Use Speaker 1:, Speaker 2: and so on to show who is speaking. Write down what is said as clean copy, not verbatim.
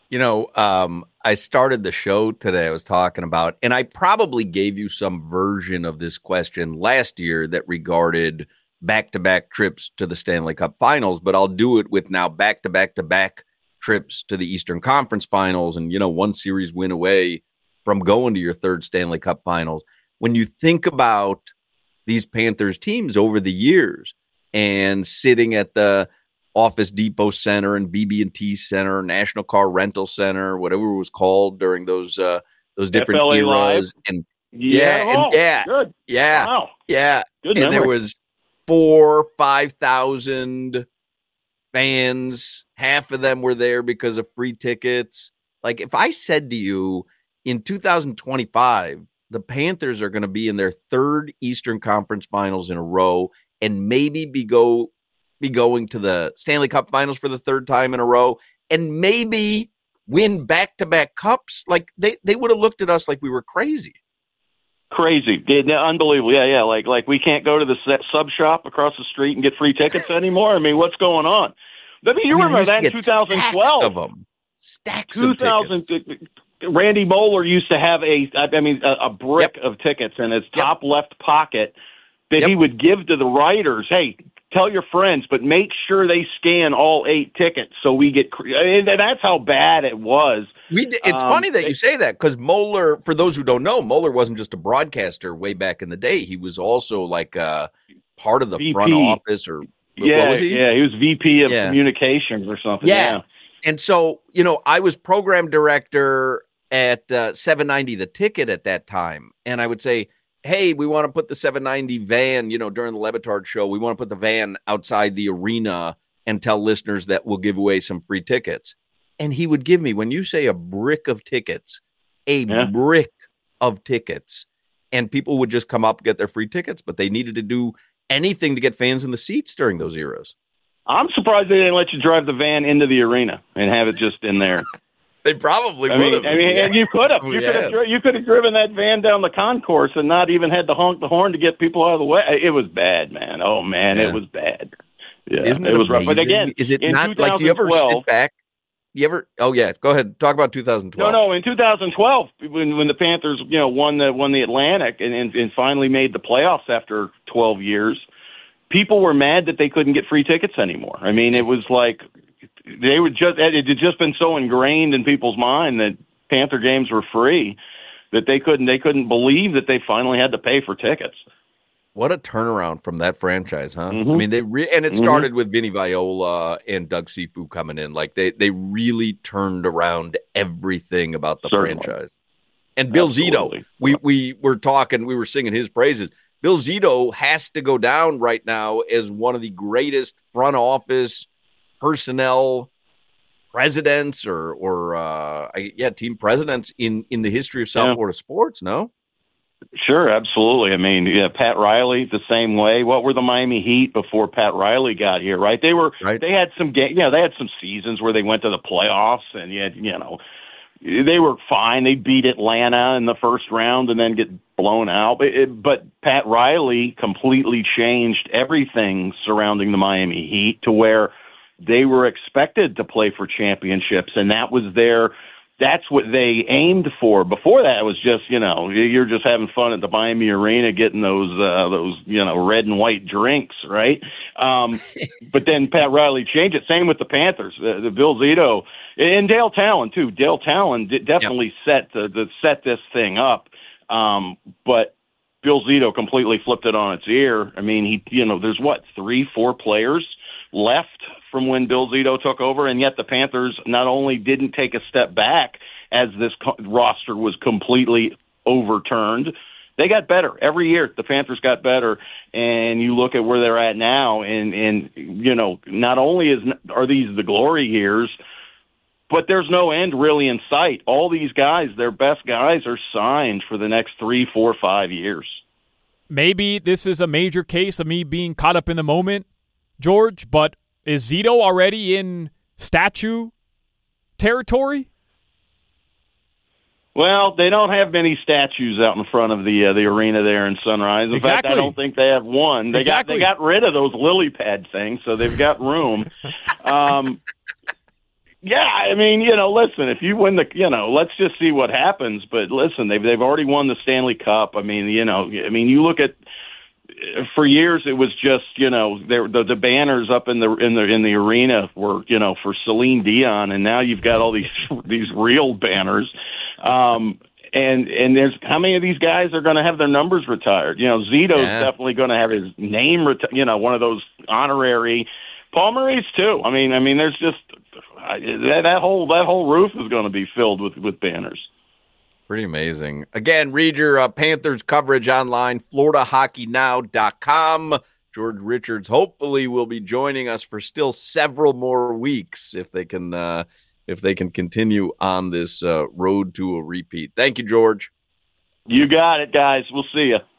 Speaker 1: I started the show today. I was talking about, and I probably gave you some version of this question last year that regarded back-to-back trips to the Stanley Cup Finals, but I'll do it with now back-to-back-to-back trips to the Eastern Conference Finals and, one series win away from going to your third Stanley Cup Finals. When you think about these Panthers teams over the years and sitting at the Office Depot Center and BB&T Center, National Car Rental Center, whatever it was called during those different
Speaker 2: FLA
Speaker 1: eras.
Speaker 2: Live.
Speaker 1: And
Speaker 2: Good. Wow.
Speaker 1: Yeah.
Speaker 2: Good
Speaker 1: and
Speaker 2: memory.
Speaker 1: there was 4,000-5,000 fans. Half of them were there because of free tickets. Like if I said to you in 2025, the Panthers are going to be in their third Eastern Conference Finals in a row and maybe be going to the Stanley Cup Finals for the third time in a row and maybe win back-to-back cups, like they would have looked at us like we were crazy.
Speaker 2: Crazy. Unbelievable. Yeah. Like we can't go to the sub shop across the street and get free tickets anymore. I mean, what's going on? You remember that in 2012.
Speaker 1: Stacks of them. Stacks of tickets.
Speaker 2: Randy Moeller used to have a brick of tickets in his top left pocket that he would give to the writers. Hey, tell your friends, but make sure they scan all 8 tickets so we get. That's how bad it was.
Speaker 1: It's funny that you say that because Moeller, for those who don't know, Moeller wasn't just a broadcaster way back in the day. He was also like part of the
Speaker 2: VP.
Speaker 1: Front office or what was he?
Speaker 2: Yeah, he was VP of communications or something. Yeah.
Speaker 1: And so, I was program director at 790 The Ticket at that time. And I would say, hey, we want to put the 790 van, during the Le Batard show, we want to put the van outside the arena and tell listeners that we'll give away some free tickets. And he would give me, when you say a brick of tickets, brick of tickets, and people would just come up and get their free tickets, but they needed to do anything to get fans in the seats during those eras. I'm
Speaker 2: surprised they didn't let you drive the van into the arena and have it just in there.
Speaker 1: They probably would have.
Speaker 2: And you could have. You could have driven that van down the concourse and not even had to honk the horn to get people out of the way. It was bad, man. Oh, man, It was bad. Yeah,
Speaker 1: Isn't it was
Speaker 2: rough. But again,
Speaker 1: is it not like, do you ever sit back? Oh, yeah. Go ahead. Talk about 2012.
Speaker 2: No. In 2012, when the Panthers, won the Atlantic and finally made the playoffs after 12 years, people were mad that they couldn't get free tickets anymore. I mean, it was like it had just been so ingrained in people's mind that Panther games were free that they couldn't believe that they finally had to pay for tickets.
Speaker 1: What a turnaround from that franchise, huh?
Speaker 2: Mm-hmm.
Speaker 1: I mean, and it started with Vinny Viola and Doug Sifu coming in. Like they really turned around everything about the franchise. And Bill Zito, we were singing his praises. Bill Zito has to go down right now as one of the greatest front office personnel presidents or team presidents in the history of South Florida sports. No.
Speaker 2: Sure, absolutely. I mean, Pat Riley the same way. What were the Miami Heat before Pat Riley got here? Right? They had some they had some seasons where they went to the playoffs, and they were fine. They beat Atlanta in the first round and then get blown out. But Pat Riley completely changed everything surrounding the Miami Heat to where they were expected to play for championships, and that's what they aimed for. Before that, it was just, you're just having fun at the Miami Arena getting those red and white drinks, right? But then Pat Riley changed it. Same with the Panthers, the Bill Zito and Dale Talon too. Dale Talon definitely set this thing up, but Bill Zito completely flipped it on its ear. I mean, there's 3-4 players left from when Bill Zito took over, and yet the Panthers not only didn't take a step back as this roster was completely overturned, they got better. Every year the Panthers got better, and you look at where they're at now, and not only are these the glory years, but there's no end really in sight. All these guys, their best guys, are signed for the next 3, 4, 5 years.
Speaker 3: Maybe this is a major case of me being caught up in the moment, George, but is Zito already in statue territory?
Speaker 2: Well, they don't have many statues out in front of the arena there in Sunrise. In fact, I don't think they have one. They got rid of those lily pad things, so they've got room. Yeah, I mean, listen, if you win let's just see what happens. But listen, they've already won the Stanley Cup. I mean, you look at, for years it was just, the banners up in the arena were, for Celine Dion, and now you've got all these real banners. And there's how many of these guys are going to have their numbers retired? Zito's definitely going to have his name one of those honorary. Paul Maurice too. I mean, there's just that whole roof is going to be filled with banners.
Speaker 1: Pretty amazing. Again, read your Panthers coverage online, FloridaHockeyNow.com. George Richards hopefully will be joining us for still several more weeks if they can continue on this road to a repeat. Thank you, George.
Speaker 2: You got it, guys. We'll see you.